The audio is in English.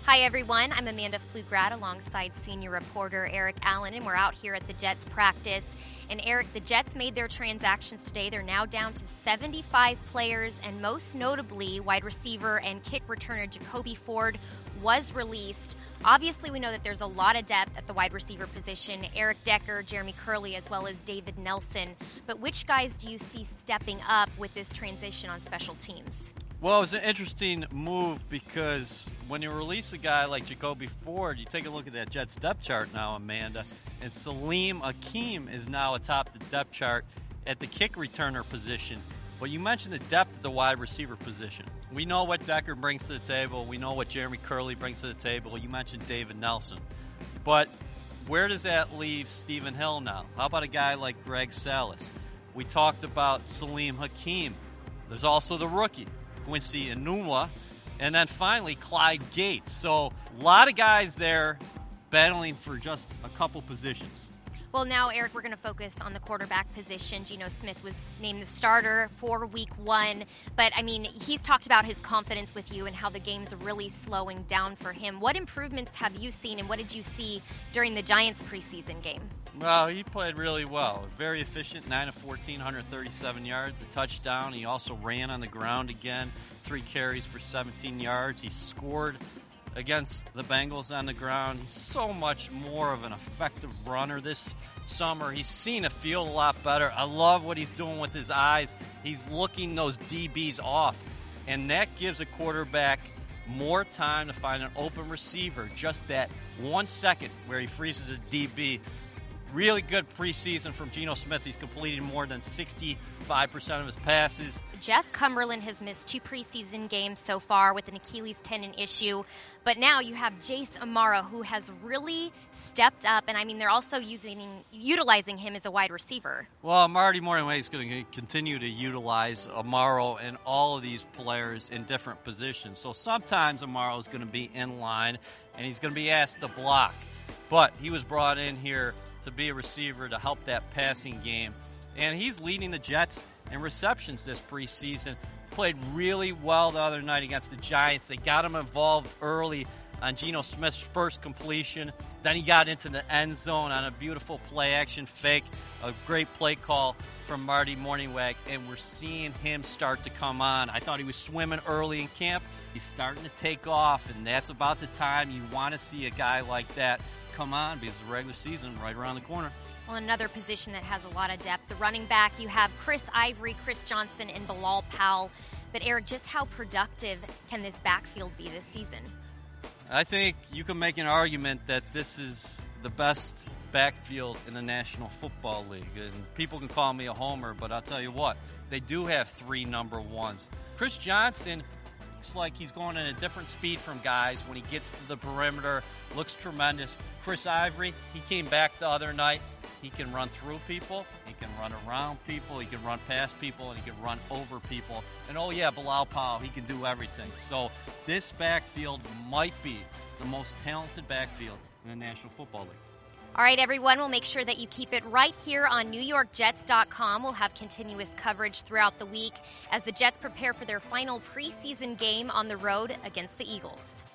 Hi, everyone. I'm Amanda Pflugrad alongside senior reporter Eric Allen, and we're out here at the Jets practice. And Eric, the Jets made their transactions today. They're now down to 75 players, and most notably, wide receiver and kick returner Jacoby Ford was released. Obviously, we know that there's a lot of depth at the wide receiver position. Eric Decker, Jeremy Curley, as well as David Nelson. But which guys do you see stepping up with this transition on special teams? Well, it was an interesting move because when you release a guy like Jacoby Ford, you take a look at that Jets depth chart now, Amanda, and Salim Akeem is now atop the depth chart at the kick returner position. But you mentioned the depth of the wide receiver position. We know what Decker brings to the table. We know what Jeremy Curley brings to the table. You mentioned David Nelson. But where does that leave Stephen Hill now? How about a guy like Greg Salas? We talked about Salim Akeem. There's also the rookie, Quincy Enunwa, and then finally Clyde Gates. So a lot of guys there battling for just a couple positions. Well, now, Eric, we're going to focus on the quarterback position. Geno Smith was named the starter for Week 1. But, I mean, he's talked about his confidence with you and how the game's really slowing down for him. What improvements have you seen, and what did you see during the Giants preseason game? Well, he played really well. Very efficient, 9 of 14, 137 yards, a touchdown. He also ran on the ground again, 3 carries for 17 yards. He scored against the Bengals on the ground. He's so much more of an effective runner this summer. He's seen the field a lot better. I love what he's doing with his eyes. He's looking those DBs off, and that gives a quarterback more time to find an open receiver. Just that 1 second where he freezes a DB. Really good preseason from Geno Smith. He's completed more than 65% of his passes. Jeff Cumberland has missed 2 preseason games so far with an Achilles tendon issue. But now you have Jace Amaro, who has really stepped up. And, I mean, they're also utilizing him as a wide receiver. Well, Marty Mornhinweg is going to continue to utilize Amaro and all of these players in different positions. So sometimes Amaro is going to be in line, and he's going to be asked to block. But he was brought in here to be a receiver to help that passing game. And he's leading the Jets in receptions this preseason. Played really well the other night against the Giants. They got him involved early on Geno Smith's first completion. Then he got into the end zone on a beautiful play-action fake, a great play call from Marty Mornhinweg, and we're seeing him start to come on. I thought he was swimming early in camp. He's starting to take off, and that's about the time you want to see a guy like that come on because the regular season right around the corner. Well, another position that has a lot of depth, the running back, you have Chris Ivory, Chris Johnson, and Bilal Powell. But, Eric, just how productive can this backfield be this season? I think you can make an argument that this is the best backfield in the National Football League. And people can call me a homer, but I'll tell you what, they do have 3 number ones. Chris Johnson looks like he's going at a different speed from guys when he gets to the perimeter. Looks tremendous. Chris Ivory, he came back the other night. He can run through people. He can run around people. He can run past people. And he can run over people. And, oh, yeah, Bilal Powell, he can do everything. So this backfield might be the most talented backfield in the National Football League. All right, everyone, we'll make sure that you keep it right here on NewYorkJets.com. We'll have continuous coverage throughout the week as the Jets prepare for their final preseason game on the road against the Eagles.